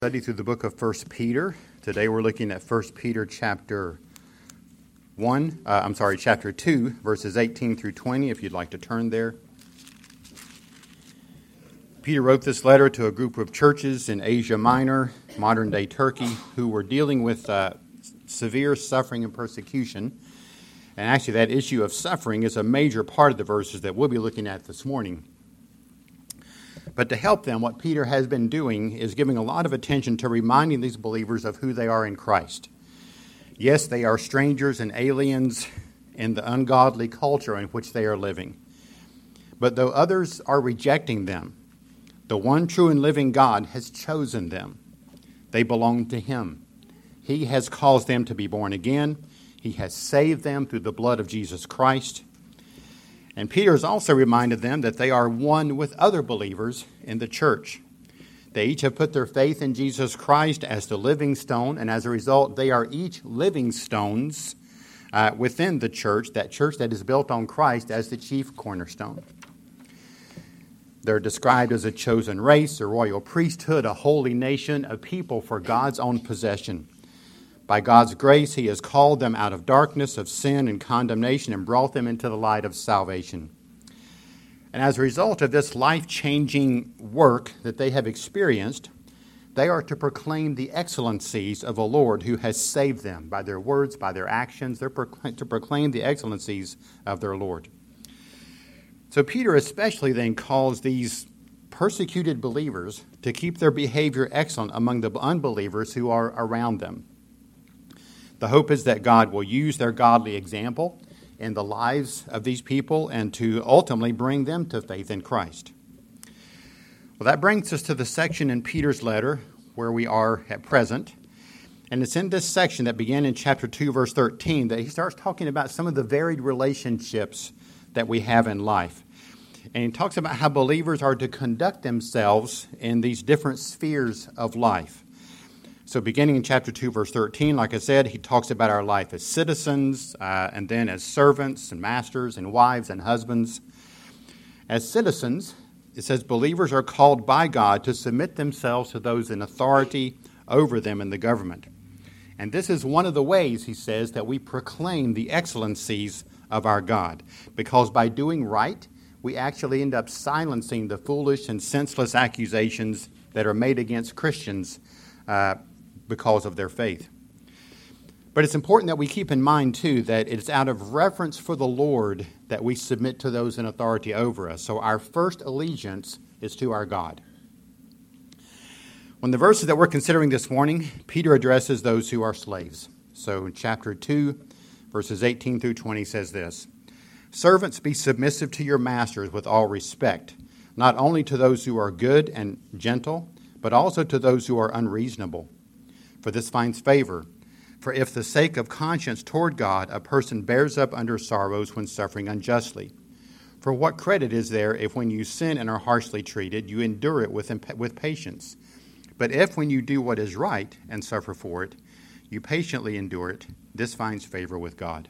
Study through the book of 1 Peter. Today we're looking at 1 Peter chapter 2, verses 18 through 20, if you'd like to turn there. Peter wrote this letter to a group of churches in Asia Minor, modern-day Turkey, who were dealing with severe suffering and persecution. And actually that issue of suffering is a major part of the verses that we'll be looking at this morning. But to help them, what Peter has been doing is giving a lot of attention to reminding these believers of who they are in Christ. Yes, they are strangers and aliens in the ungodly culture in which they are living. But though others are rejecting them, the one true and living God has chosen them. They belong to Him. He has caused them to be born again. He has saved them through the blood of Jesus Christ. And Peter has also reminded them that they are one with other believers in the church. They each have put their faith in Jesus Christ as the living stone, and as a result, they are each living stones within the church that is built on Christ as the chief cornerstone. They're described as a chosen race, a royal priesthood, a holy nation, a people for God's own possession. By God's grace, He has called them out of darkness of sin and condemnation and brought them into the light of salvation. And as a result of this life-changing work that they have experienced, they are to proclaim the excellencies of the Lord who has saved them by their words, by their actions. They're to proclaim the excellencies of their Lord. So Peter especially then calls these persecuted believers to keep their behavior excellent among the unbelievers who are around them. The hope is that God will use their godly example in the lives of these people and to ultimately bring them to faith in Christ. Well, that brings us to the section in Peter's letter where we are at present. And it's in this section that began in chapter 2, verse 13, that he starts talking about some of the varied relationships that we have in life. And he talks about how believers are to conduct themselves in these different spheres of life. So beginning in chapter 2, verse 13, like I said, he talks about our life as citizens and then as servants and masters and wives and husbands. As citizens, it says believers are called by God to submit themselves to those in authority over them in the government. And this is one of the ways, he says, that we proclaim the excellencies of our God. Because by doing right, we actually end up silencing the foolish and senseless accusations that are made against Christians because of their faith. But it's important that we keep in mind, too, that it's out of reverence for the Lord that we submit to those in authority over us. So our first allegiance is to our God. When the verses that we're considering this morning, Peter addresses those who are slaves. So in chapter 2, verses 18 through 20 says this: "Servants, be submissive to your masters with all respect, not only to those who are good and gentle, but also to those who are unreasonable. For this finds favor. For if the sake of conscience toward God a person bears up under sorrows when suffering unjustly. For what credit is there if when you sin and are harshly treated, you endure it with patience? But if when you do what is right and suffer for it, you patiently endure it, this finds favor with God."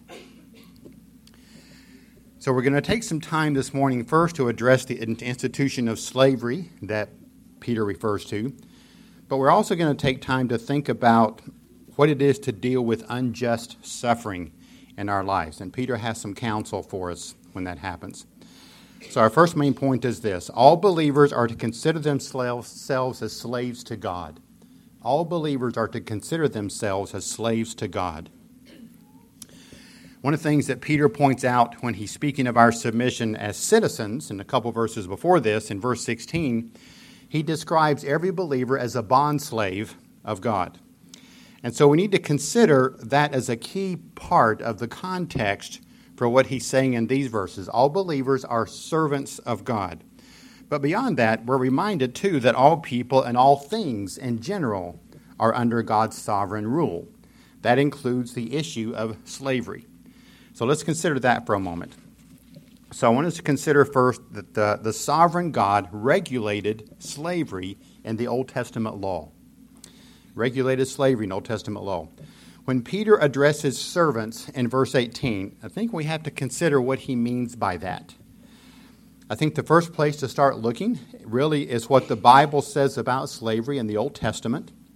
So we're going to take some time this morning first to address the institution of slavery that Peter refers to. But we're also going to take time to think about what it is to deal with unjust suffering in our lives. And Peter has some counsel for us when that happens. So our first main point is this: all believers are to consider themselves as slaves to God. All believers are to consider themselves as slaves to God. One of the things that Peter points out when he's speaking of our submission as citizens, in a couple verses before this, in verse 16, he describes every believer as a bondslave of God. And so we need to consider that as a key part of the context for what he's saying in these verses. All believers are servants of God. But beyond that, we're reminded too that all people and all things in general are under God's sovereign rule. That includes the issue of slavery. So let's consider that for a moment. So I want us to consider first that the sovereign God regulated slavery in the Old Testament law. Regulated slavery in Old Testament law. When Peter addresses servants in verse 18, I think we have to consider what he means by that. I think the first place to start looking really is what the Bible says about slavery in the Old Testament.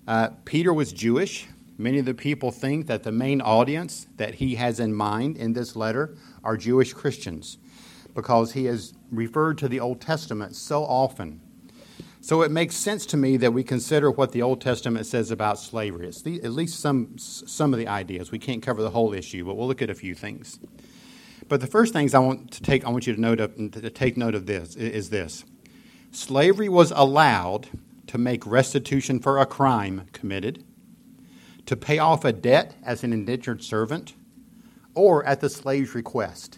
Peter was Jewish. Many of the people think that the main audience that he has in mind in this letter are Jewish Christians because he has referred to the Old Testament so often. So it makes sense to me that we consider what the Old Testament says about slavery. It's at least some of the ideas. We can't cover the whole issue, but we'll look at a few things. But the first things I want you to take note of this is this. Slavery was allowed to make restitution for a crime committed, to pay off a debt as an indentured servant, or at the slave's request.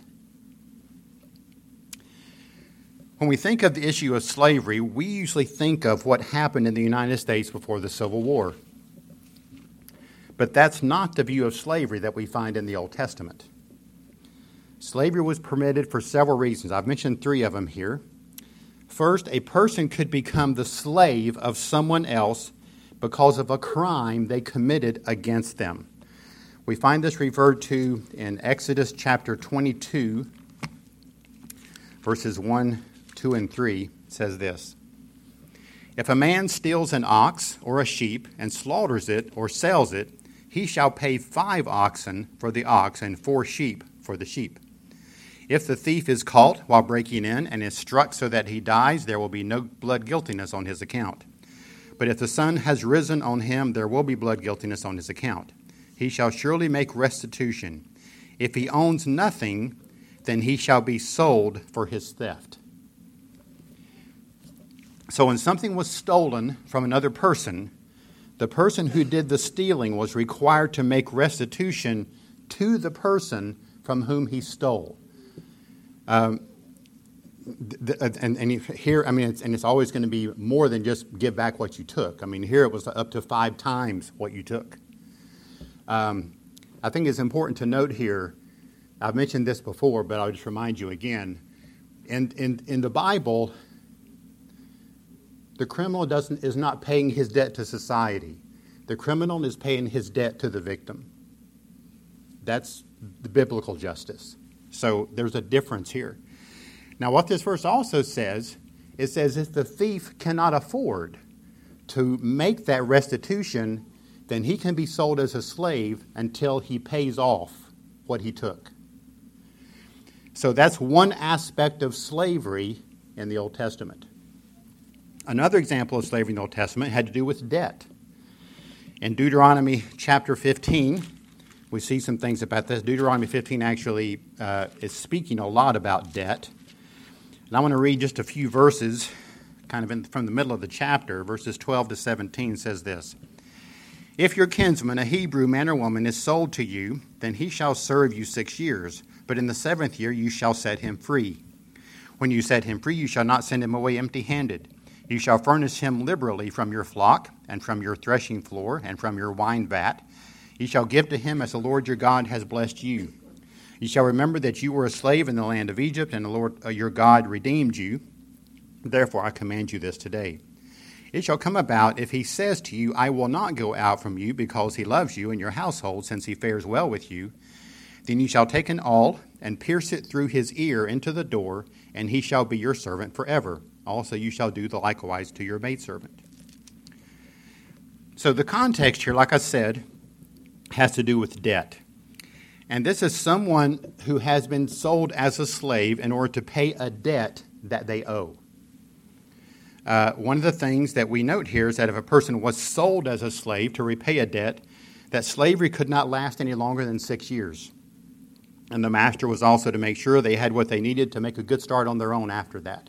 When we think of the issue of slavery, we usually think of what happened in the United States before the Civil War. But that's not the view of slavery that we find in the Old Testament. Slavery was permitted for several reasons. I've mentioned 3 of them here. First, a person could become the slave of someone else because of a crime they committed against them. We find this referred to in Exodus chapter 22, verses 1, 2, and 3. It says this: If a man steals an ox or a sheep and slaughters it or sells it, he shall pay 5 oxen for the ox and 4 sheep for the sheep. If the thief is caught while breaking in and is struck so that he dies, there will be no blood guiltiness on his account. But if the sun has risen on him, there will be blood guiltiness on his account. He shall surely make restitution. If he owns nothing, then he shall be sold for his theft. So when something was stolen from another person, the person who did the stealing was required to make restitution to the person from whom he stole. And here, I mean, it's always going to be more than just give back what you took. I mean, here it was up to 5 times what you took. I think it's important to note here, I've mentioned this before, but I'll just remind you again. In the Bible, the criminal is not paying his debt to society. The criminal is paying his debt to the victim. That's the biblical justice. So there's a difference here. Now, what this verse also says, it says if the thief cannot afford to make that restitution, then he can be sold as a slave until he pays off what he took. So that's one aspect of slavery in the Old Testament. Another example of slavery in the Old Testament had to do with debt. In Deuteronomy chapter 15, we see some things about this. Deuteronomy 15 actually is speaking a lot about debt. And I want to read just a few verses, kind of from the middle of the chapter. Verses 12 to 17 says this: If your kinsman, a Hebrew man or woman, is sold to you, then he shall serve you 6 years. But in the 7th year you shall set him free. When you set him free, you shall not send him away empty-handed. You shall furnish him liberally from your flock, and from your threshing floor, and from your wine vat. You shall give to him as the Lord your God has blessed you. You shall remember that you were a slave in the land of Egypt, and the Lord your God redeemed you. Therefore I command you this today. It shall come about, if he says to you, I will not go out from you, because he loves you and your household, since he fares well with you, then you shall take an awl, and pierce it through his ear into the door, and he shall be your servant forever. Also you shall do the likewise to your maidservant. So the context here, like I said, has to do with debt. And this is someone who has been sold as a slave in order to pay a debt that they owe. One of the things that we note here is that if a person was sold as a slave to repay a debt, that slavery could not last any longer than 6 years. And the master was also to make sure they had what they needed to make a good start on their own after that.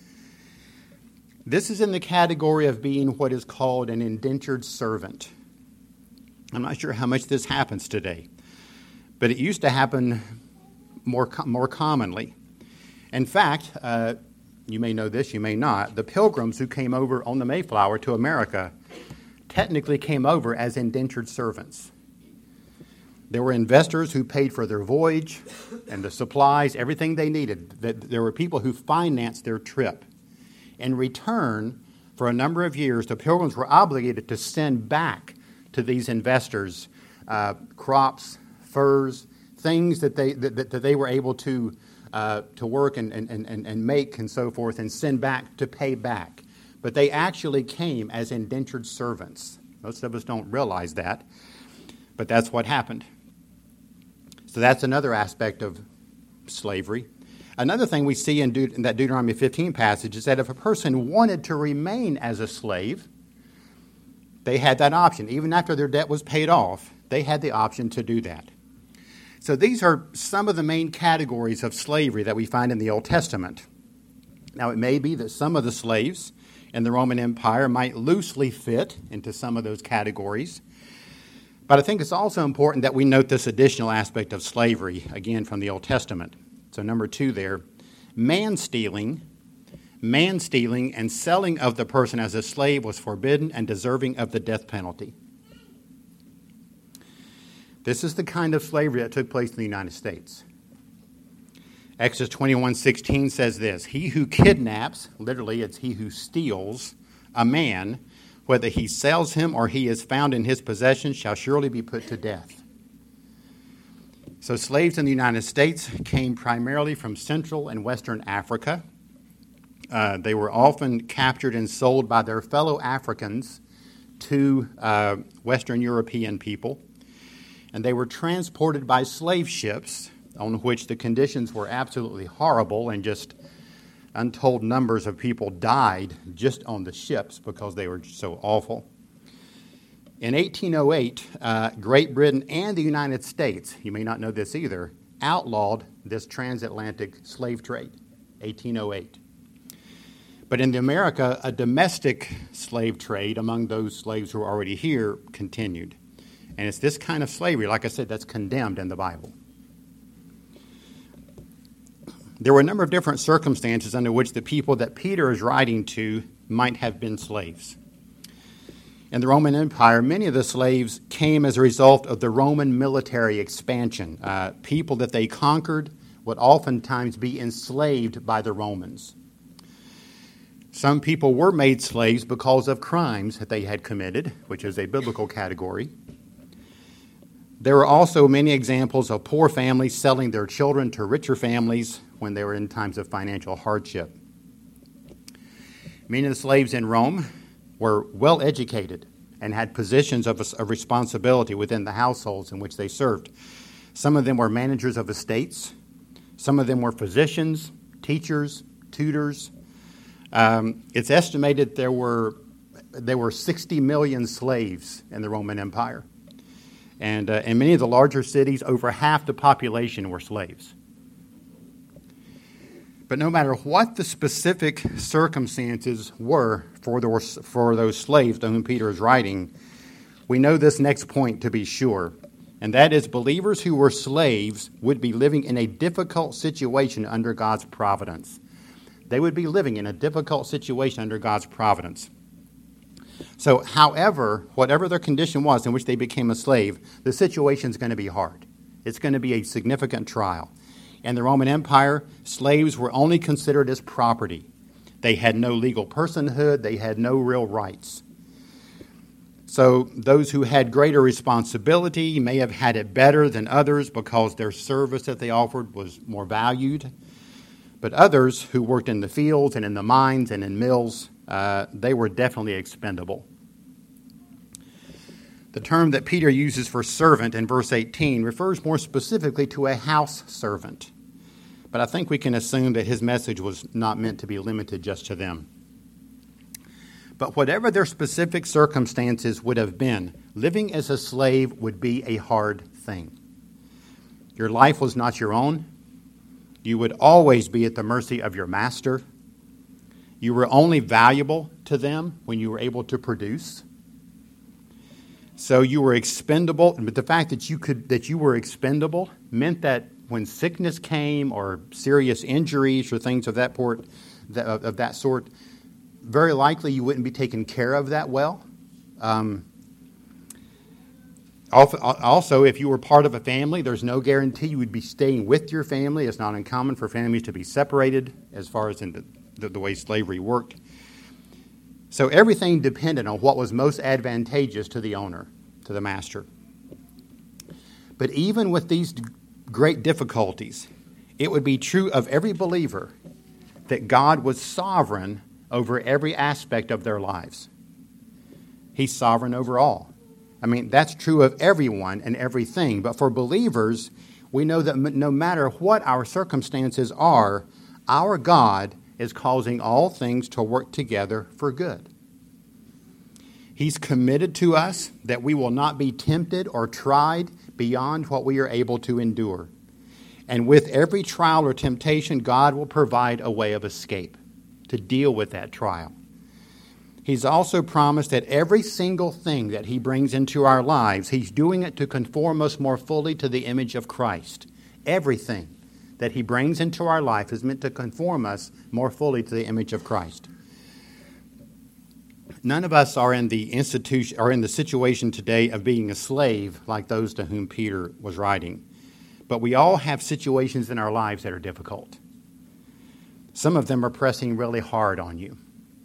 This is in the category of being what is called an indentured servant. I'm not sure how much this happens today, but it used to happen more commonly. In fact, you may know this, you may not, the Pilgrims who came over on the Mayflower to America technically came over as indentured servants. There were investors who paid for their voyage and the supplies, everything they needed. There were people who financed their trip. In return, for a number of years, the Pilgrims were obligated to send back to these investors crops, furs, things that they were able to work and make and so forth and send back to pay back. But they actually came as indentured servants. Most of us don't realize that, but that's what happened. So that's another aspect of slavery. Another thing we see in that Deuteronomy 15 passage is that if a person wanted to remain as a slave, they had that option. Even after their debt was paid off, they had the option to do that. So these are some of the main categories of slavery that we find in the Old Testament. Now, it may be that some of the slaves in the Roman Empire might loosely fit into some of those categories. But I think it's also important that we note this additional aspect of slavery, again, from the Old Testament. So number 2 there, man-stealing and selling of the person as a slave was forbidden and deserving of the death penalty. This is the kind of slavery that took place in the United States. Exodus 21:16 says this, he who kidnaps, literally it's he who steals a man, whether he sells him or he is found in his possession, shall surely be put to death. So slaves in the United States came primarily from Central and Western Africa. They were often captured and sold by their fellow Africans to Western European people. And they were transported by slave ships on which the conditions were absolutely horrible, and just untold numbers of people died just on the ships because they were so awful. In 1808, Great Britain and the United States, you may not know this either, outlawed this transatlantic slave trade, 1808. But in America, a domestic slave trade among those slaves who were already here continued. And it's this kind of slavery, like I said, that's condemned in the Bible. There were a number of different circumstances under which the people that Peter is writing to might have been slaves. In the Roman Empire, many of the slaves came as a result of the Roman military expansion. People that they conquered would oftentimes be enslaved by the Romans. Some people were made slaves because of crimes that they had committed, which is a biblical category. There were also many examples of poor families selling their children to richer families when they were in times of financial hardship. Many of the slaves in Rome were well educated and had positions of responsibility within the households in which they served. Some of them were managers of estates. Some of them were physicians, teachers, tutors. It's estimated there were 60 million slaves in the Roman Empire. And in many of the larger cities, over half the population were slaves. But no matter what the specific circumstances were for those slaves to whom Peter is writing, we know this next point to be sure, and that is believers who were slaves would be living in a difficult situation under God's providence. They would be living in a difficult situation under God's providence. So, however, whatever their condition was in which they became a slave, the situation is going to be hard. It's going to be a significant trial. In the Roman Empire, slaves were only considered as property. They had no legal personhood. They had no real rights. So those who had greater responsibility may have had it better than others because their service that they offered was more valued. But others who worked in the fields and in the mines and in mills, they were definitely expendable. The term that Peter uses for servant in verse 18 refers more specifically to a house servant. But I think we can assume that his message was not meant to be limited just to them. But whatever their specific circumstances would have been, living as a slave would be a hard thing. Your life was not your own. You would always be at the mercy of your master. You were only valuable to them when you were able to produce. So you were expendable, but the fact that you were expendable meant that when sickness came or serious injuries or things of that sort, very likely you wouldn't be taken care of that well. Also, if you were part of a family, there's no guarantee you would be staying with your family. It's not uncommon for families to be separated as far as in the way slavery worked. So everything depended on what was most advantageous to the owner, to the master. But even with these great difficulties, it would be true of every believer that God was sovereign over every aspect of their lives. He's sovereign over all. I mean, that's true of everyone and everything. But for believers, we know that no matter what our circumstances are, our God is causing all things to work together for good. He's committed to us that we will not be tempted or tried beyond what we are able to endure. And with every trial or temptation, God will provide a way of escape to deal with that trial. He's also promised that every single thing that He brings into our lives, He's doing it to conform us more fully to the image of Christ. Everything that He brings into our life is meant to conform us more fully to the image of Christ. None of us are in the situation today of being a slave like those to whom Peter was writing. But we all have situations in our lives that are difficult. Some of them are pressing really hard on you.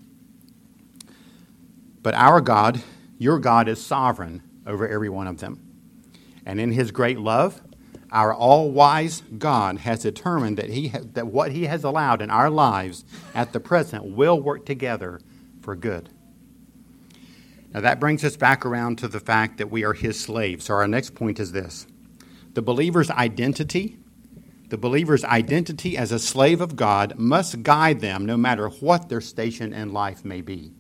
But our God, your God, is sovereign over every one of them. And in His great love, our all-wise God has determined that what He has allowed in our lives at the present will work together for good. Now that brings us back around to the fact that we are His slaves. So our next point is this. The believer's identity as a slave of God must guide them no matter what their station in life may be.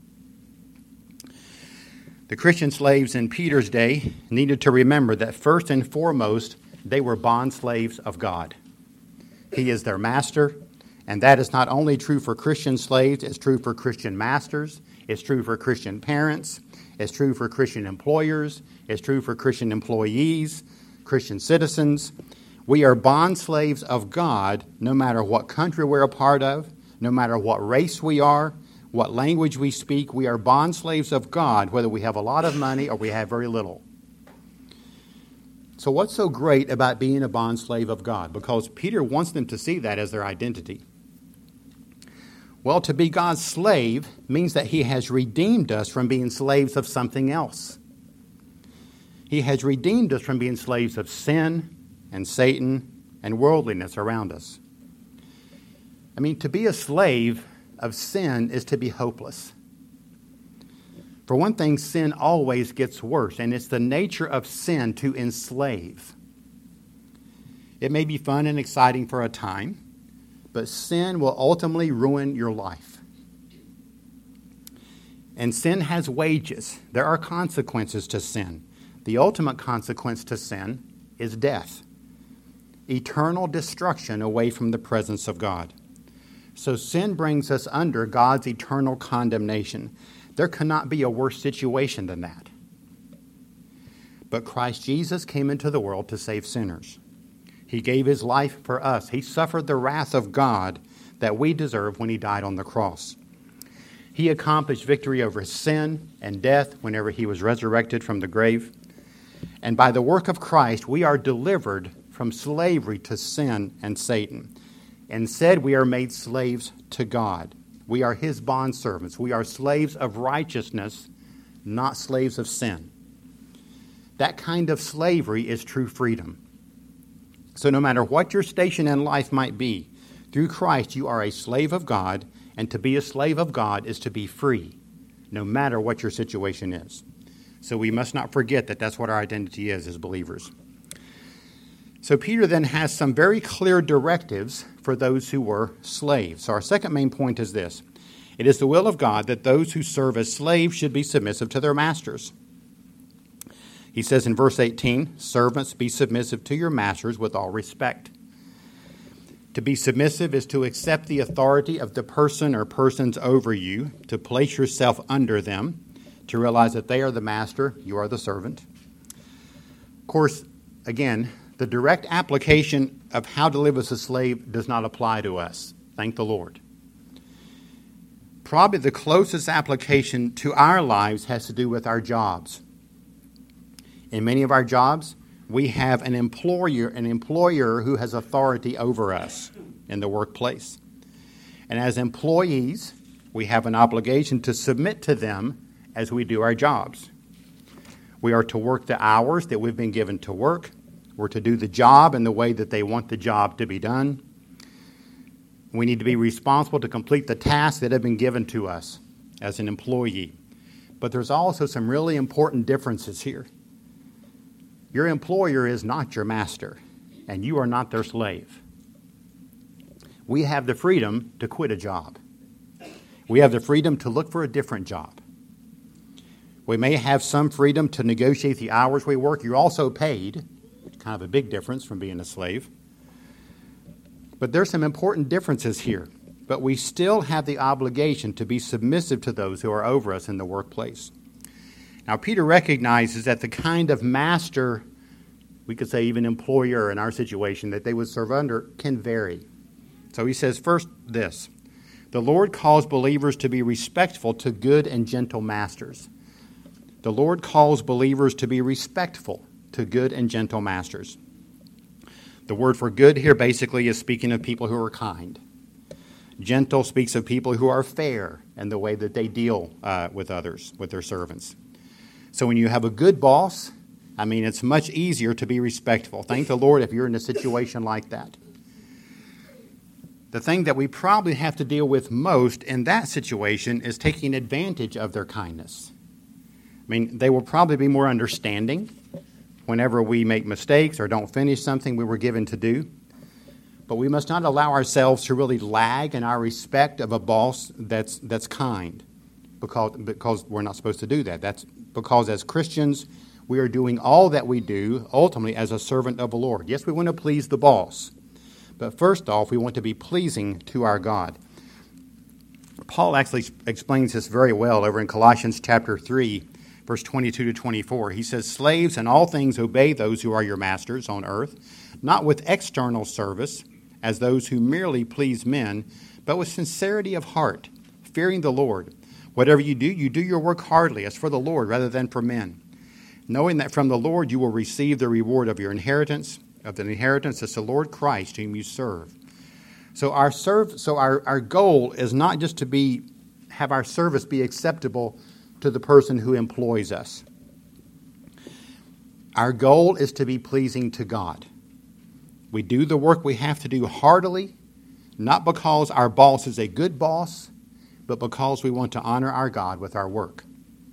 The Christian slaves in Peter's day needed to remember that first and foremost, they were bond slaves of God. He is their master, and that is not only true for Christian slaves, it's true for Christian masters, it's true for Christian parents, it's true for Christian employers, it's true for Christian employees, Christian citizens. We are bond slaves of God no matter what country we're a part of, no matter what race we are, what language we speak. We are bond slaves of God, whether we have a lot of money or we have very little. So what's so great about being a bond slave of God? Because Peter wants them to see that as their identity. Well, to be God's slave means that He has redeemed us from being slaves of something else. He has redeemed us from being slaves of sin and Satan and worldliness around us. I mean, to be a slave of sin is to be hopeless. For one thing, sin always gets worse, and it's the nature of sin to enslave. It may be fun and exciting for a time, but sin will ultimately ruin your life. And sin has wages. There are consequences to sin. The ultimate consequence to sin is death, eternal destruction away from the presence of God. So sin brings us under God's eternal condemnation. There cannot be a worse situation than that. But Christ Jesus came into the world to save sinners. He gave His life for us. He suffered the wrath of God that we deserve when He died on the cross. He accomplished victory over sin and death whenever He was resurrected from the grave. And by the work of Christ, we are delivered from slavery to sin and Satan. Instead, we are made slaves to God. We are His bondservants. We are slaves of righteousness, not slaves of sin. That kind of slavery is true freedom. So no matter what your station in life might be, through Christ you are a slave of God, and to be a slave of God is to be free, no matter what your situation is. So we must not forget that that's what our identity is as believers. So Peter then has some very clear directives for those who were slaves. So our second main point is this. It is the will of God that those who serve as slaves should be submissive to their masters. He says in verse 18, "Servants, be submissive to your masters with all respect." To be submissive is to accept the authority of the person or persons over you, to place yourself under them, to realize that they are the master, you are the servant. Of course, again, the direct application of how to live as a slave does not apply to us. Thank the Lord. Probably the closest application to our lives has to do with our jobs. In many of our jobs, we have an employer who has authority over us in the workplace. And as employees, we have an obligation to submit to them as we do our jobs. We are to work the hours that we've been given to work. We're to do the job in the way that they want the job to be done. We need to be responsible to complete the tasks that have been given to us as an employee. But there's also some really important differences here. Your employer is not your master, and you are not their slave. We have the freedom to quit a job. We have the freedom to look for a different job. We may have some freedom to negotiate the hours we work. You're also paid, kind of a big difference from being a slave. But there's some important differences here. But we still have the obligation to be submissive to those who are over us in the workplace. Now, Peter recognizes that the kind of master, we could say even employer in our situation, that they would serve under can vary. So he says, first, this. The Lord calls believers to be respectful to good and gentle masters. The Lord calls believers to be respectful to good and gentle masters. The word for good here basically is speaking of people who are kind. Gentle speaks of people who are fair in the way that they deal with others, with their servants. So when you have a good boss, it's much easier to be respectful. Thank the Lord if you're in a situation like that. The thing that we probably have to deal with most in that situation is taking advantage of their kindness. They will probably be more understanding whenever we make mistakes or don't finish something we were given to do. But we must not allow ourselves to really lag in our respect of a boss that's kind, because we're not supposed to do that. That's because as Christians, we are doing all that we do ultimately as a servant of the Lord. Yes, we want to please the boss, but first off, we want to be pleasing to our God. Paul actually explains this very well over in Colossians chapter 3, verse 22 to 24. He says, "Slaves, in all things obey those who are your masters on earth, not with external service, as those who merely please men, but with sincerity of heart, fearing the Lord. Whatever you do your work heartily, as for the Lord rather than for men, knowing that from the Lord you will receive the reward of your inheritance, of the inheritance is the Lord Christ whom you serve." So our goal is not just to have our service be acceptable to the person who employs us. Our goal is to be pleasing to God. We do the work we have to do heartily, not because our boss is a good boss, but because we want to honor our God with our work.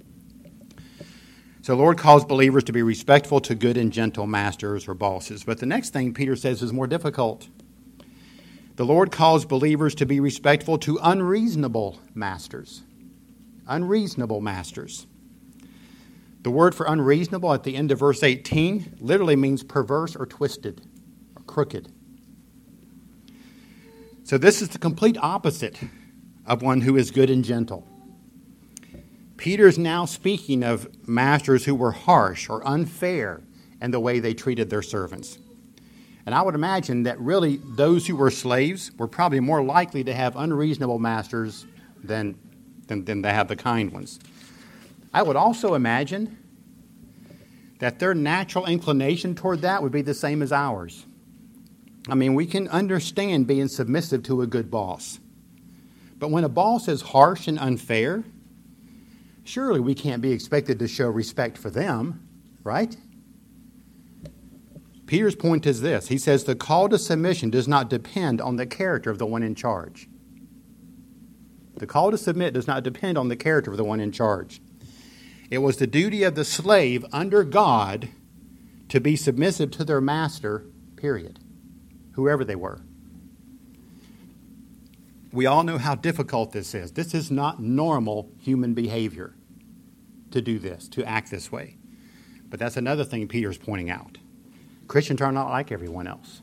So the Lord calls believers to be respectful to good and gentle masters or bosses. But the next thing Peter says is more difficult. The Lord calls believers to be respectful to unreasonable masters. Unreasonable masters. The word for unreasonable at the end of verse 18 literally means perverse or twisted or crooked. So this is the complete opposite of one who is good and gentle. Peter's now speaking of masters who were harsh or unfair in the way they treated their servants. And I would imagine that really those who were slaves were probably more likely to have unreasonable masters than they have the kind ones. I would also imagine that their natural inclination toward that would be the same as ours. We can understand being submissive to a good boss. But when a boss is harsh and unfair, surely we can't be expected to show respect for them, right? Peter's point is this. He says the call to submission does not depend on the character of the one in charge. The call to submit does not depend on the character of the one in charge. It was the duty of the slave under God to be submissive to their master, period, whoever they were. We all know how difficult this is. This is not normal human behavior to do this, to act this way. But that's another thing Peter's pointing out. Christians are not like everyone else.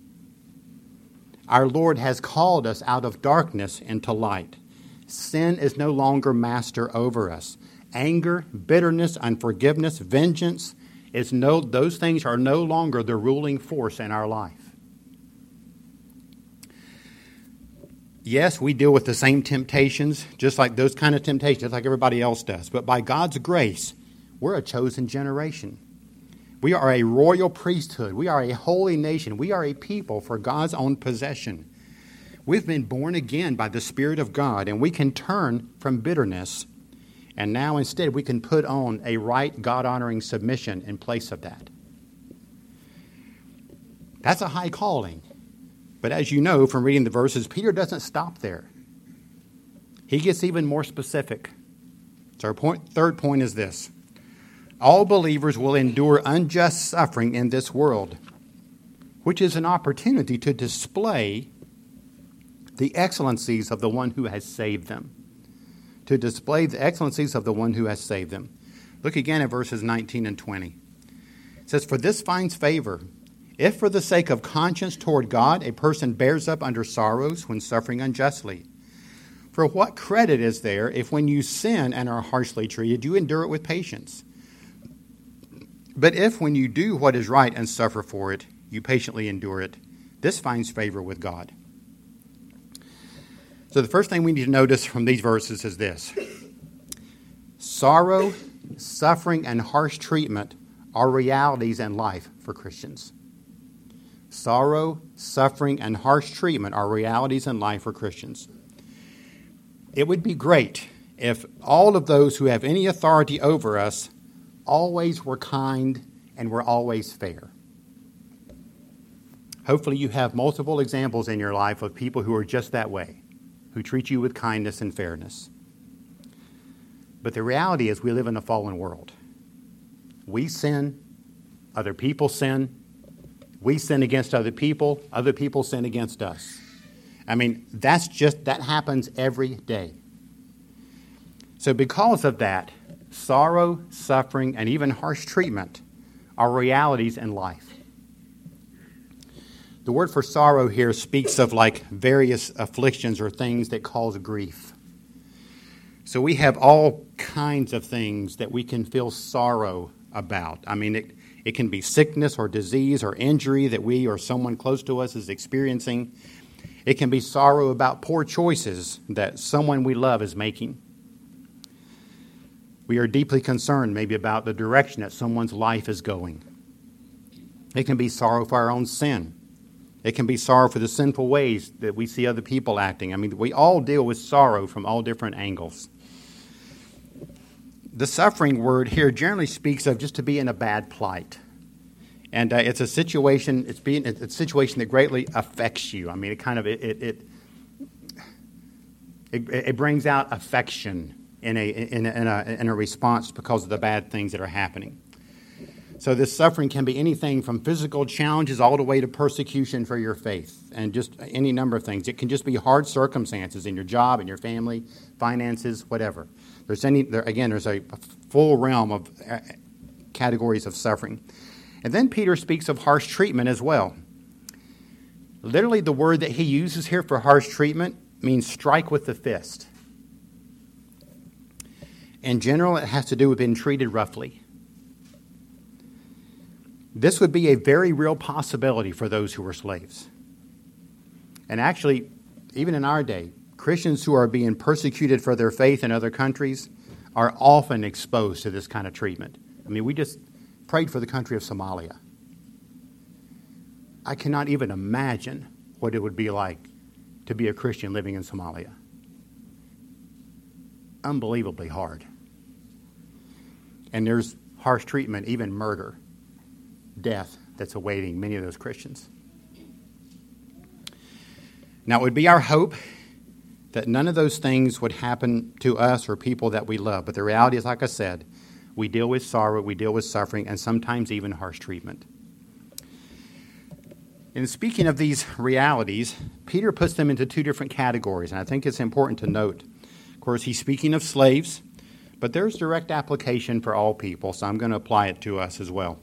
Our Lord has called us out of darkness into light. Sin is no longer master over us. Anger, bitterness, unforgiveness, vengeance, those things are no longer the ruling force in our life. Yes, we deal with the same temptations, just like those kind of temptations, just like everybody else does. But by God's grace, we're a chosen generation. We are a royal priesthood. We are a holy nation. We are a people for God's own possession. We've been born again by the Spirit of God, and we can turn from bitterness. And now instead we can put on a right, God-honoring submission in place of that. That's a high calling. But as you know from reading the verses, Peter doesn't stop there. He gets even more specific. So our third point is this. All believers will endure unjust suffering in this world, which is an opportunity to display the excellencies of the one who has saved them. To display the excellencies of the one who has saved them. Look again at verses 19 and 20. It says, "For this finds favor, if for the sake of conscience toward God a person bears up under sorrows when suffering unjustly. For what credit is there if when you sin and are harshly treated, you endure it with patience? But if when you do what is right and suffer for it, you patiently endure it, this finds favor with God." So the first thing we need to notice from these verses is this. Sorrow, suffering, and harsh treatment are realities in life for Christians. Sorrow, suffering, and harsh treatment are realities in life for Christians. It would be great if all of those who have any authority over us always were kind and were always fair. Hopefully you have multiple examples in your life of people who are just that way, who treat you with kindness and fairness. But the reality is we live in a fallen world. We sin, other people sin, we sin against other people sin against us. I mean, that happens every day. So because of that, sorrow, suffering, and even harsh treatment are realities in life. The word for sorrow here speaks of like various afflictions or things that cause grief. So we have all kinds of things that we can feel sorrow about. I mean, it can be sickness or disease or injury that we or someone close to us is experiencing. It can be sorrow about poor choices that someone we love is making. We are deeply concerned maybe about the direction that someone's life is going. It can be sorrow for our own sin. It can be sorrow for the sinful ways that we see other people acting. I mean, we all deal with sorrow from all different angles. The suffering word here generally speaks of just to be in a bad plight. And it's a situation. It's a situation that greatly affects you. I mean, it brings out affection in a response because of the bad things that are happening. So this suffering can be anything from physical challenges all the way to persecution for your faith, and just any number of things. It can just be hard circumstances in your job, in your family, finances, whatever. There's a full realm of categories of suffering. And then Peter speaks of harsh treatment as well. Literally, the word that he uses here for harsh treatment means strike with the fist. In general, it has to do with being treated roughly. This would be a very real possibility for those who were slaves. And actually, even in our day, Christians who are being persecuted for their faith in other countries are often exposed to this kind of treatment. I mean, we just prayed for the country of Somalia. I cannot even imagine what it would be like to be a Christian living in Somalia. Unbelievably hard. And there's harsh treatment, even murder, death that's awaiting many of those Christians. Now, it would be our hope that none of those things would happen to us or people that we love. But the reality is, like I said, we deal with sorrow, we deal with suffering, and sometimes even harsh treatment. In speaking of these realities, Peter puts them into two different categories, and I think it's important to note. Of course, he's speaking of slaves, but there's direct application for all people, so I'm going to apply it to us as well.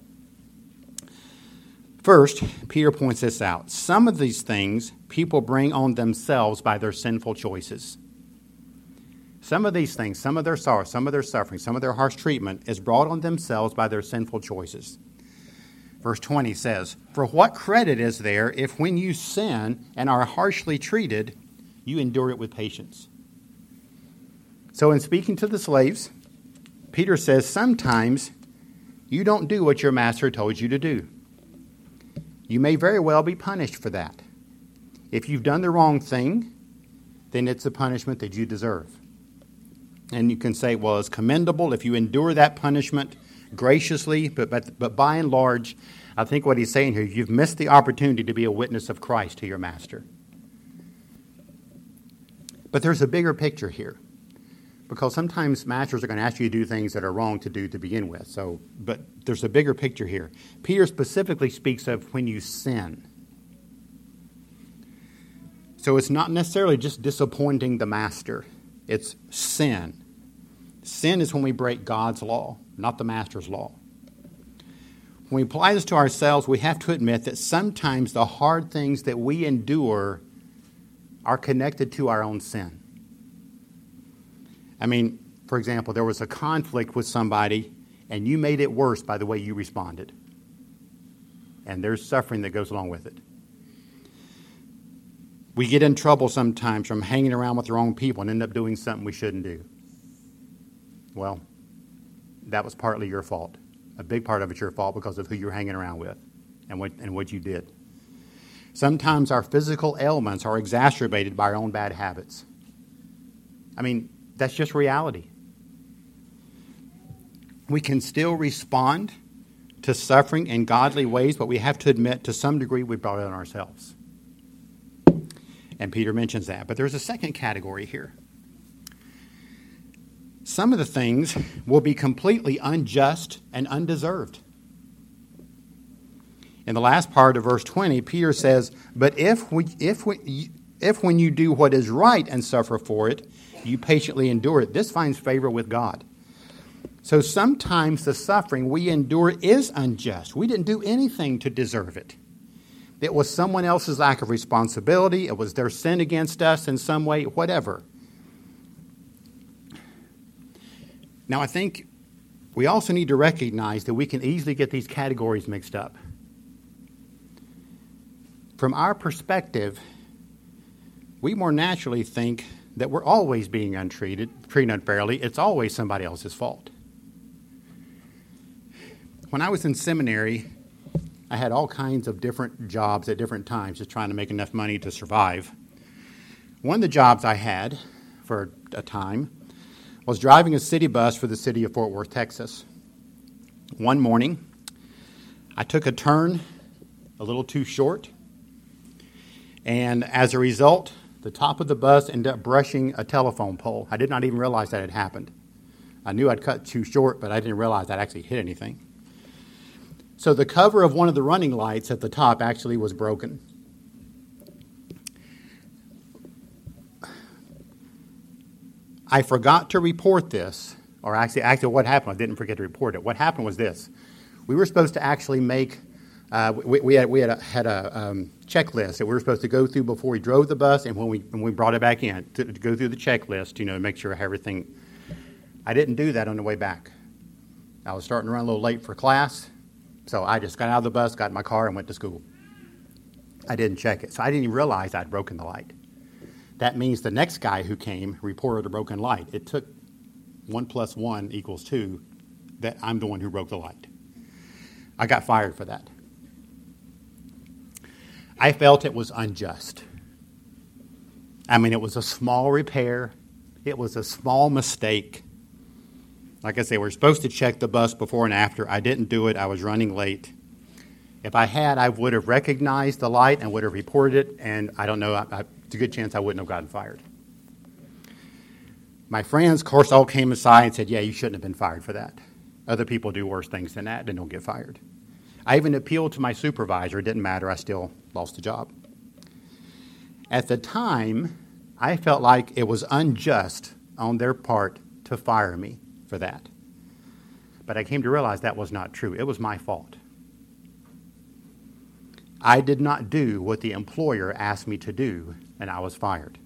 First, Peter points this out. Some of these things people bring on themselves by their sinful choices. Some of these things, some of their sorrow, some of their suffering, some of their harsh treatment is brought on themselves by their sinful choices. Verse 20 says, "For what credit is there if when you sin and are harshly treated, you endure it with patience?" So in speaking to the slaves, Peter says sometimes you don't do what your master told you to do. You may very well be punished for that. If you've done the wrong thing, then it's a punishment that you deserve. And you can say, well, it's commendable if you endure that punishment graciously, but by and large, I think what he's saying here, you've missed the opportunity to be a witness of Christ to your master. But there's a bigger picture here. Because sometimes masters are going to ask you to do things that are wrong to do to begin with. So, but there's a bigger picture here. Peter specifically speaks of when you sin. So it's not necessarily just disappointing the master. It's sin. Sin is when we break God's law, not the master's law. When we apply this to ourselves, we have to admit that sometimes the hard things that we endure are connected to our own sin. I mean, for example, there was a conflict with somebody, and you made it worse by the way you responded. And there's suffering that goes along with it. We get in trouble sometimes from hanging around with the wrong people and end up doing something we shouldn't do. Well, that was partly your fault. A big part of it's your fault because of who you're hanging around with and what you did. Sometimes our physical ailments are exacerbated by our own bad habits. I mean, that's just reality. We can still respond to suffering in godly ways, but we have to admit to some degree we brought it on ourselves. And Peter mentions that. But there's a second category here. Some of the things will be completely unjust and undeserved. In the last part of verse 20, Peter says, "But if when you do what is right and suffer for it, you patiently endure it, this finds favor with God." So sometimes the suffering we endure is unjust. We didn't do anything to deserve it. It was someone else's lack of responsibility. It was their sin against us in some way, whatever. Now, I think we also need to recognize that we can easily get these categories mixed up. From our perspective, we more naturally think that we're always being treated unfairly. It's always somebody else's fault. When I was in seminary, I had all kinds of different jobs at different times, just trying to make enough money to survive. One of the jobs I had for a time was driving a city bus for the city of Fort Worth, Texas. One morning, I took a turn a little too short, and as a result, the top of the bus ended up brushing a telephone pole. I did not even realize that had happened. I knew I'd cut too short, but I didn't realize I'd actually hit anything. So the cover of one of the running lights at the top actually was broken. I forgot to report this, or actually what happened, I didn't forget to report it. What happened was this. We were supposed to actually make, we had a checklist that we were supposed to go through before we drove the bus and when we brought it back in, to go through the checklist, make sure everything. I didn't do that on the way back. I was starting to run a little late for class, so I just got out of the bus, got in my car, and went to school. I didn't check it, so I didn't even realize I'd broken the light. That means the next guy who came reported a broken light. It took 1 + 1 = 2 that I'm the one who broke the light. I got fired for that. I felt it was unjust. I mean, it was a small repair. It was a small mistake. Like I say, we're supposed to check the bus before and after. I didn't do it. I was running late. If I had, I would have recognized the light and would have reported it, and I don't know, it's a good chance I wouldn't have gotten fired. My friends, of course, all came aside and said, yeah, you shouldn't have been fired for that. Other people do worse things than that and don't get fired. I even appealed to my supervisor. It didn't matter. I still lost the job. At the time, I felt like it was unjust on their part to fire me for that. But I came to realize that was not true. It was my fault. I did not do what the employer asked me to do, and I was fired.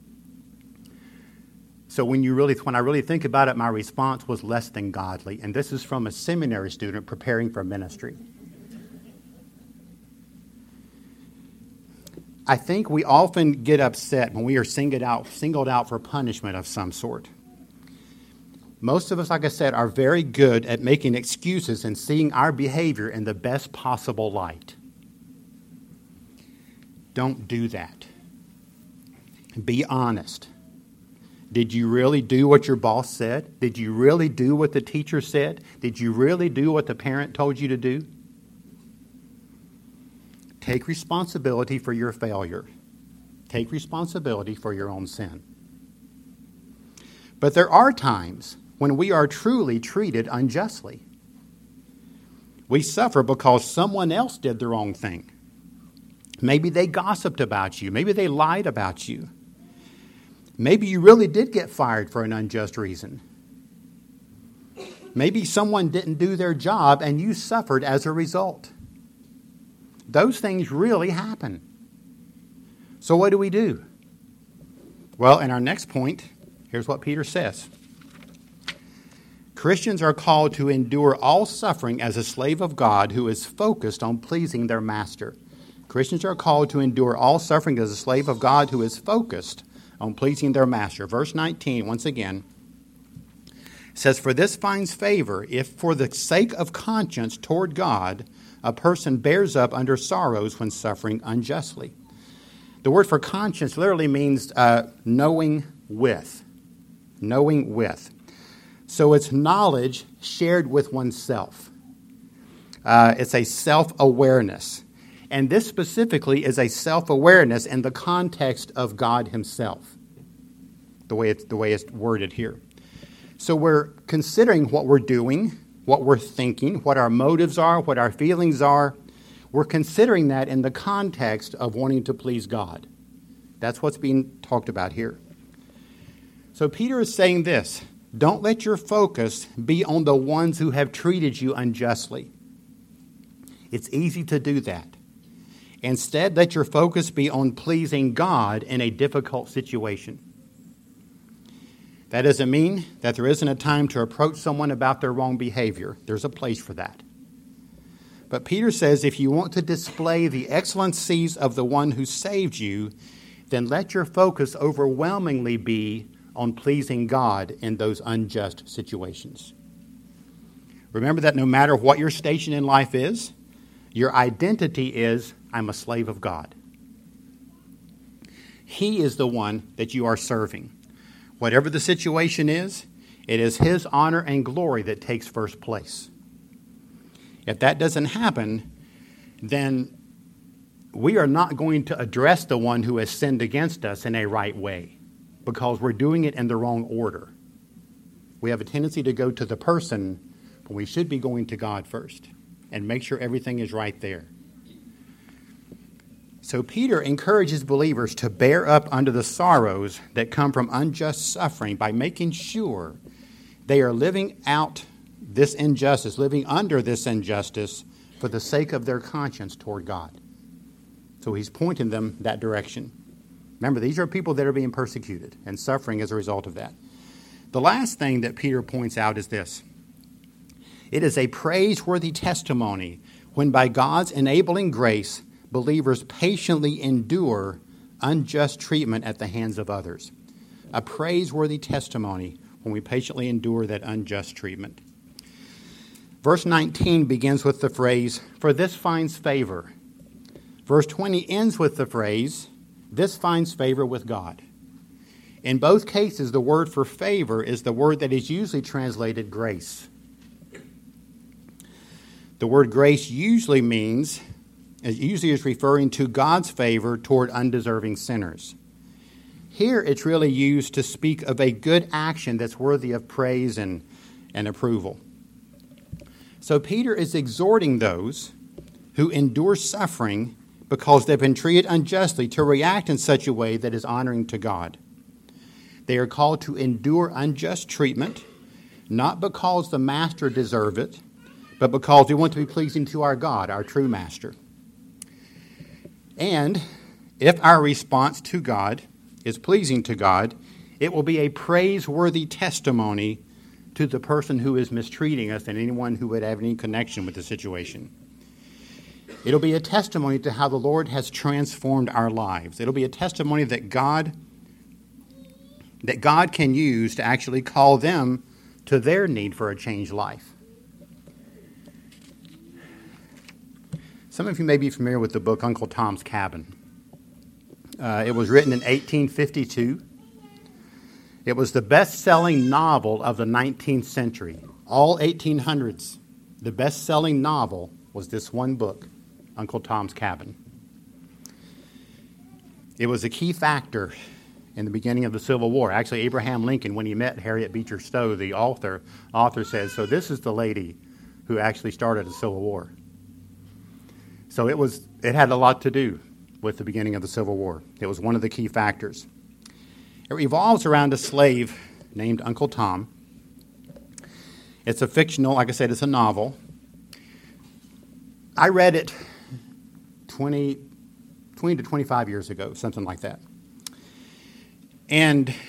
So when I really think about it, my response was less than godly. And this is from a seminary student preparing for ministry. I think we often get upset when we are singled out for punishment of some sort. Most of us, like I said, are very good at making excuses and seeing our behavior in the best possible light. Don't do that. Be honest. Did you really do what your boss said? Did you really do what the teacher said? Did you really do what the parent told you to do? Take responsibility for your failure. Take responsibility for your own sin. But there are times when we are truly treated unjustly. We suffer because someone else did the wrong thing. Maybe they gossiped about you. Maybe they lied about you. Maybe you really did get fired for an unjust reason. Maybe someone didn't do their job and you suffered as a result. Those things really happen. So what do? Well, in our next point, here's what Peter says. Christians are called to endure all suffering as a slave of God who is focused on pleasing their master. Christians are called to endure all suffering as a slave of God who is focused on pleasing their master. Verse 19, once again, says, "For this finds favor if for the sake of conscience toward God, a person bears up under sorrows when suffering unjustly." The word for conscience literally means knowing with. Knowing with. So it's knowledge shared with oneself. It's a self-awareness. And this specifically is a self-awareness in the context of God himself, the way it's worded here. So we're considering what we're doing, what we're thinking, what our motives are, what our feelings are. We're considering that in the context of wanting to please God. That's what's being talked about here. So Peter is saying this: don't let your focus be on the ones who have treated you unjustly. It's easy to do that. Instead, let your focus be on pleasing God in a difficult situation. That doesn't mean that there isn't a time to approach someone about their wrong behavior. There's a place for that. But Peter says if you want to display the excellencies of the one who saved you, then let your focus overwhelmingly be on pleasing God in those unjust situations. Remember that no matter what your station in life is, your identity is, I'm a slave of God. He is the one that you are serving. Whatever the situation is, it is His honor and glory that takes first place. If that doesn't happen, then we are not going to address the one who has sinned against us in a right way, because we're doing it in the wrong order. We have a tendency to go to the person, but we should be going to God first and make sure everything is right there. So Peter encourages believers to bear up under the sorrows that come from unjust suffering by making sure they are living out this injustice, living under this injustice for the sake of their conscience toward God. So he's pointing them that direction. Remember, these are people that are being persecuted and suffering as a result of that. The last thing that Peter points out is this. It is a praiseworthy testimony when by God's enabling grace, believers patiently endure unjust treatment at the hands of others. A praiseworthy testimony when we patiently endure that unjust treatment. Verse 19 begins with the phrase, "For this finds favor." Verse 20 ends with the phrase, "This finds favor with God." In both cases, the word for favor is the word that is usually translated grace. The word grace usually is referring to God's favor toward undeserving sinners. Here it's really used to speak of a good action that's worthy of praise and approval. So Peter is exhorting those who endure suffering because they've been treated unjustly to react in such a way that is honoring to God. They are called to endure unjust treatment, not because the master deserves it, but because we want to be pleasing to our God, our true master. And if our response to God is pleasing to God, it will be a praiseworthy testimony to the person who is mistreating us and anyone who would have any connection with the situation. It'll be a testimony to how the Lord has transformed our lives. It'll be a testimony that God can use to actually call them to their need for a changed life. Some of you may be familiar with the book Uncle Tom's Cabin. It was written in 1852. It was the best-selling novel of the 19th century. All 1800s, the best-selling novel was this one book, Uncle Tom's Cabin. It was a key factor in the beginning of the Civil War. Actually, Abraham Lincoln, when he met Harriet Beecher Stowe, the author says, so this is the lady who actually started the Civil War. So it had a lot to do with the beginning of the Civil War. It was one of the key factors. It revolves around a slave named Uncle Tom. It's a fictional, like I said, it's a novel. I read it 20 to 25 years ago, something like that. And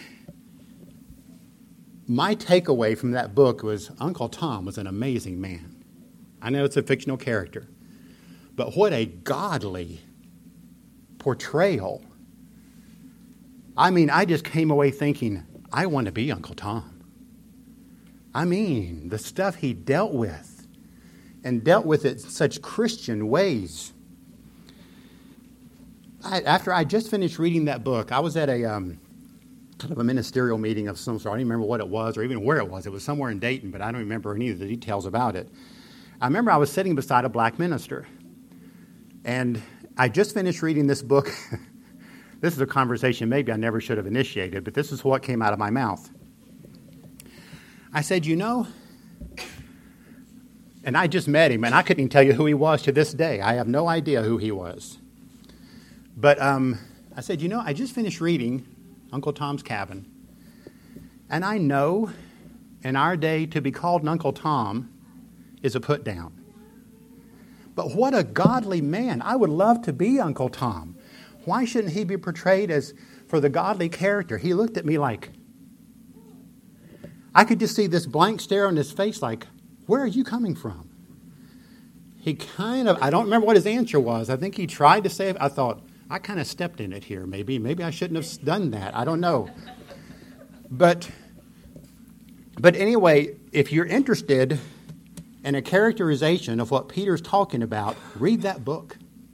my takeaway from that book was Uncle Tom was an amazing man. I know it's a fictional character, but what a godly portrayal. I mean, I just came away thinking, I want to be Uncle Tom. I mean, the stuff he dealt with, and dealt with it in such Christian ways. After I just finished reading that book, I was at a kind of a ministerial meeting of some sort. I don't even remember what it was or even where it was. It was somewhere in Dayton, but I don't remember any of the details about it. I remember I was sitting beside a black minister, and I just finished reading this book. This is a conversation maybe I never should have initiated, but this is what came out of my mouth. I said, you know, and I just met him, and I couldn't even tell you who he was to this day. I have no idea who he was. But I said, you know, I just finished reading Uncle Tom's Cabin, and I know in our day to be called an Uncle Tom is a put down. But what a godly man. I would love to be Uncle Tom. Why shouldn't he be portrayed as for the godly character? He looked at me like, I could just see this blank stare on his face like, where are you coming from? He kind of, I don't remember what his answer was. I think he tried to say it. I thought, I kind of stepped in it here, maybe. Maybe I shouldn't have done that. I don't know. But anyway, if you're interested in a characterization of what Peter's talking about, read that book.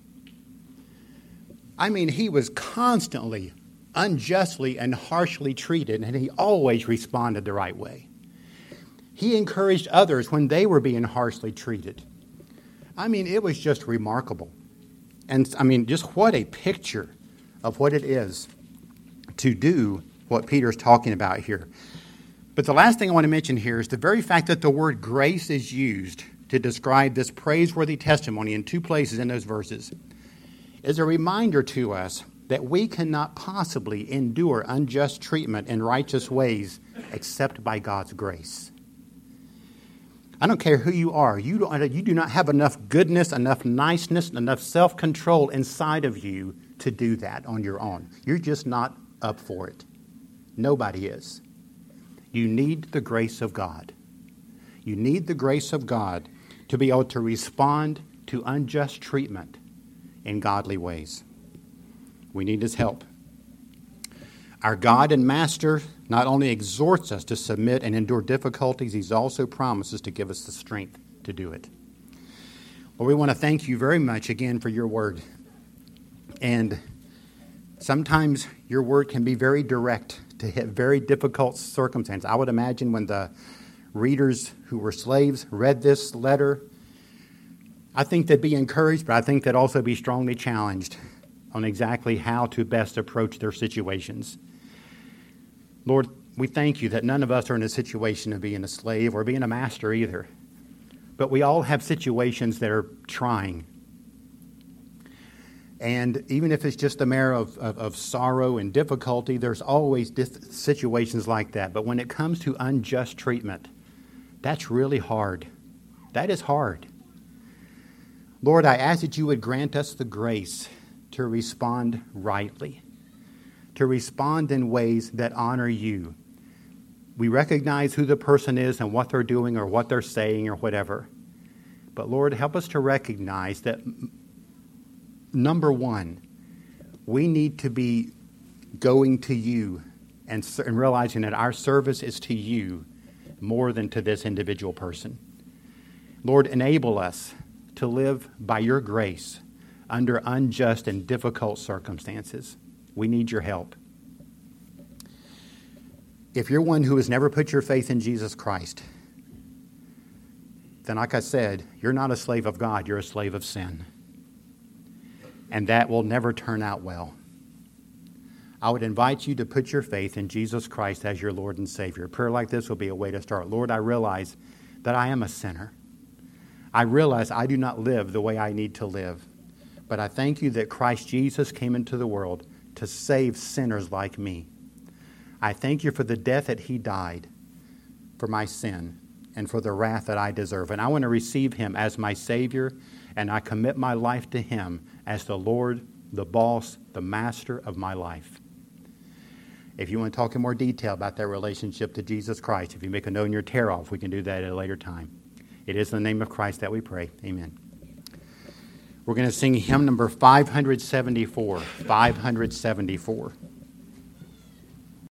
I mean, he was constantly unjustly and harshly treated, and he always responded the right way. He encouraged others when they were being harshly treated. I mean, it was just remarkable. And I mean, just what a picture of what it is to do what Peter's talking about here. But the last thing I want to mention here is the very fact that the word grace is used to describe this praiseworthy testimony in two places in those verses is a reminder to us that we cannot possibly endure unjust treatment in righteous ways except by God's grace. I don't care who you are. You do not have enough goodness, enough niceness, enough self-control inside of you to do that on your own. You're just not up for it. Nobody is. You need the grace of God. You need the grace of God to be able to respond to unjust treatment in godly ways. We need His help. Our God and Master not only exhorts us to submit and endure difficulties, He also promises to give us the strength to do it. Lord, we want to thank you very much again for your word. And sometimes your word can be very direct to hit very difficult circumstances. I would imagine when the readers who were slaves read this letter, I think they'd be encouraged, but I think they'd also be strongly challenged on exactly how to best approach their situations. Lord, we thank you that none of us are in a situation of being a slave or being a master either. But we all have situations that are trying. And even if it's just a matter of sorrow and difficulty, there's always situations like that. But when it comes to unjust treatment, that's really hard. That is hard. Lord, I ask that you would grant us the grace to respond rightly, to respond in ways that honor you. We recognize who the person is and what they're doing or what they're saying or whatever. But Lord, help us to recognize that, number one, we need to be going to you and realizing that our service is to you more than to this individual person. Lord, enable us to live by your grace under unjust and difficult circumstances. We need your help. If you're one who has never put your faith in Jesus Christ, then like I said, you're not a slave of God, you're a slave of sin. And that will never turn out well. I would invite you to put your faith in Jesus Christ as your Lord and Savior. A prayer like this will be a way to start. Lord, I realize that I am a sinner. I realize I do not live the way I need to live. But I thank you that Christ Jesus came into the world to save sinners like me. I thank you for the death that he died for my sin and for the wrath that I deserve. And I want to receive him as my Savior, and I commit my life to him as the Lord, the boss, the master of my life. If you want to talk in more detail about that relationship to Jesus Christ, if you make a note in your tear-off, we can do that at a later time. It is in the name of Christ that we pray. Amen. We're going to sing hymn number 574. 574.